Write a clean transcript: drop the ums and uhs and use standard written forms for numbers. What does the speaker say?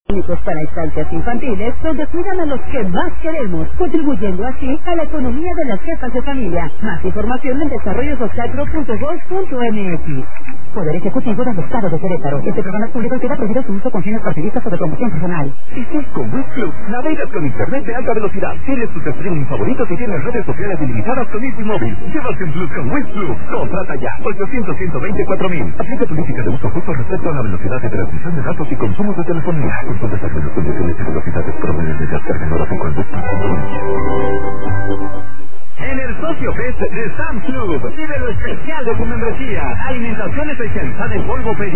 Únicos para estancias infantiles, donde cuidan a los que más queremos, contribuyendo así a la economía de las jefas de familia. Más información en desarrollosocial.gov.mx. Poder Ejecutivo del Estado de Querétaro. Este programa público queda prohibido su uso con fines partidistas o de promoción personal. Estás con Wiz Plus. Navegas con internet de alta velocidad. Tienes tus streaming favoritos y tienes redes sociales ilimitadas con Easy Móvil. Llevas en Plus con Wiz Plus. Contrata ya. 800-124-1000. Aplica política de uso justo respecto a la velocidad de transmisión de datos y consumos de telefonía. Consulta términos, condiciones y velocidades promedio de descarga en horas en cuanto. En el Socio Fest de Sam's Club, vive lo especial de tu membresía. Alimentación especializada en polvo